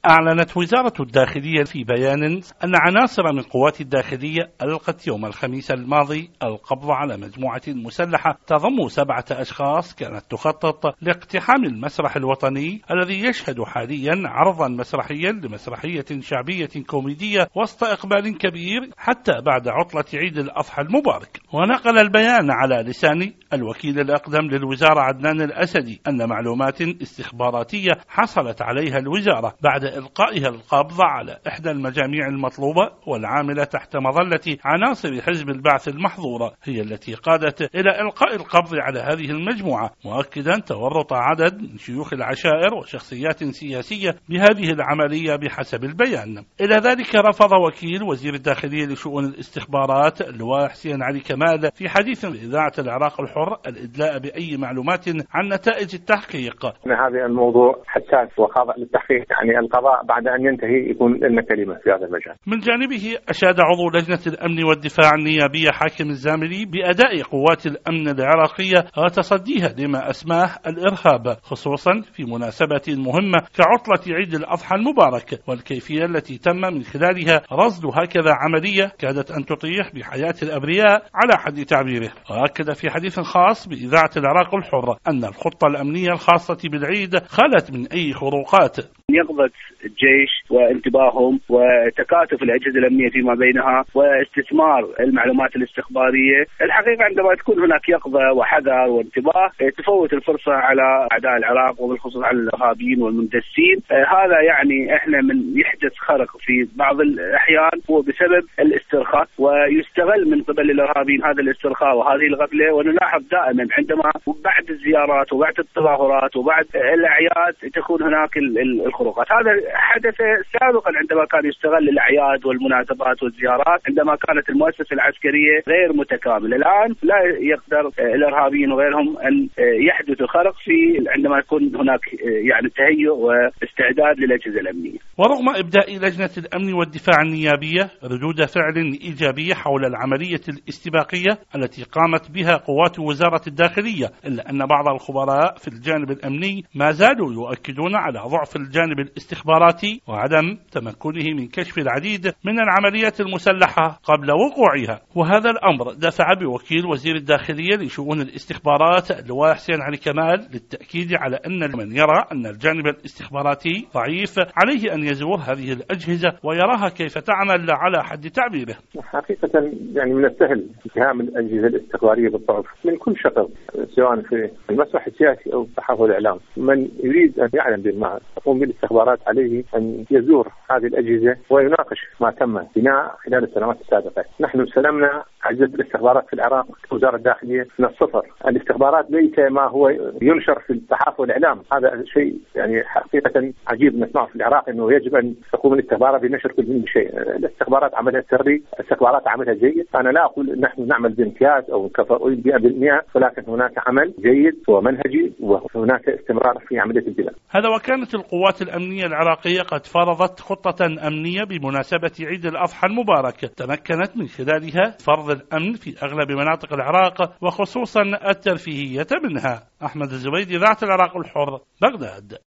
أعلنت وزارة الداخلية في بيان أن عناصر من قوات الداخلية ألقت يوم الخميس الماضي القبض على مجموعة مسلحة تضم 7 أشخاص كانت تخطط لاقتحام المسرح الوطني الذي يشهد حاليا عرضا مسرحيا لمسرحية شعبية كوميدية وسط إقبال كبير حتى بعد عطلة عيد الأضحى المبارك. ونقل البيان على لسان الوكيل الأقدم للوزارة عدنان الأسدي أن معلومات استخباراتية حصلت عليها الوزارة بعد إلقائها القبض على إحدى المجاميع المطلوبة والعاملة تحت مظلة عناصر حزب البعث المحظورة هي التي قادت إلى إلقاء القبض على هذه المجموعة، مؤكدا تورط عدد من شيوخ العشائر وشخصيات سياسية بهذه العملية بحسب البيان. إلى ذلك رفض وكيل وزير الداخلية لشؤون الاستخبارات اللواء حسين علي كمال في حديث لإذاعة العراق الحر الإدلاء بأي معلومات عن نتائج التحقيق. هذا الموضوع حساس وخاضع للتحقيق، يعني القضاء بعد أن ينتهي يكون لنا كلمة في هذا المجال. من جانبه أشاد عضو لجنة الأمن والدفاع النيابية حاكم الزاملي بأداء قوات الأمن العراقية وتصديها لما أسماه الإرهاب، خصوصا في مناسبة مهمة كعطلة عيد الأضحى المبارك، والكيفية التي تم من خلالها رصد هكذا عملية كادت أن تطيح بحياة الأبرياء على حد تعبيره. وأكد في حديث خاص بإذاعة العراق الحر أن الخطة الأمنية الخاصة بالعيد خلت من أي خروقات. يقظة الجيش وانتباههم وتكاتف الأجهزة الأمنية فيما بينها واستثمار المعلومات الاستخبارية، الحقيقة عندما تكون هناك يقظة وحذر وانتباه تفوت الفرصة على أعداء العراق وبالخصوص على الإرهابيين والمندسين. هذا يعني احنا من يحدث خرق في بعض الأحيان هو بسبب الاسترخاء، ويستغل من قبل الإرهابيين هذا الاسترخاء وهذه الغفلة. ونلاحظ دائما عندما بعد الزيارات وبعد التظاهرات وبعد الأعياد تكون هناك الخروقات. هذا حدث سابقا عندما كان يستغل الأعياد والمناسبات والزيارات عندما كانت المؤسسة العسكرية غير متكاملة. الآن لا يقدر الإرهابيين وغيرهم أن يحدث خرق في عندما يكون هناك يعني تهيؤ واستعداد للأجهزة الأمنية. ورغم إبداء لجنة الأمن والدفاع النيابية ردود فعل إيجابية حول العملية الاستباقية التي قامت بها قوات وزارة الداخلية، إلا أن بعض الخبراء في الجانب الأمني ما زالوا يؤكدون على ضعف الجانب الاستخباراتي وعدم تمكنه من كشف العديد من العمليات المسلحة قبل وقوعها. وهذا الأمر دفع بوكيل وزير الداخلية لشؤون الاستخبارات اللواء حسين علي كمال للتأكيد على أن من يرى أن الجانب الاستخباراتي ضعيف عليه أن يزور هذه الأجهزة ويراها كيف تعمل على حد تعبيره. حقيقة يعني من السهل اتهام الأجهزة الاستخبارية بالضعف من كل شخص، سواء في المسرح السياسي أو الصحافة والإعلام. من يريد أن يعلم بما تقوم بالاستخبارات عليه أن يزور هذه الأجهزة ويناقش ما تم بناء خلال السنوات السابقة. نحن استلمنا أجهزة الاستخبارات في العراق وزارة الداخلية من الصفر. الاستخبارات ليس ما هو ينشر في الصحافة والإعلام، هذا شيء يعني حقيقة عجيب نسمعه في العراق أنه يجب أن تقوم الاستخبارات بنشر كل شيء. الاستخبارات عملها سري، الاستخبارات عملها جيد. أنا لا أقول نحن نعمل بامتياز أو كفؤول 100%، ولكن هناك عمل جيد ومنهجي وهناك استمرار في عملية البناء. هذا وكانت القوات الأمنية العراقية قد فرضت خطة أمنية بمناسبة عيد الأضحى المبارك تمكنت من خلالها فرض الأمن في أغلب مناطق العراق وخصوصا الترفيهية منها. أحمد الزبيدي، إذاعة العراق الحر، بغداد.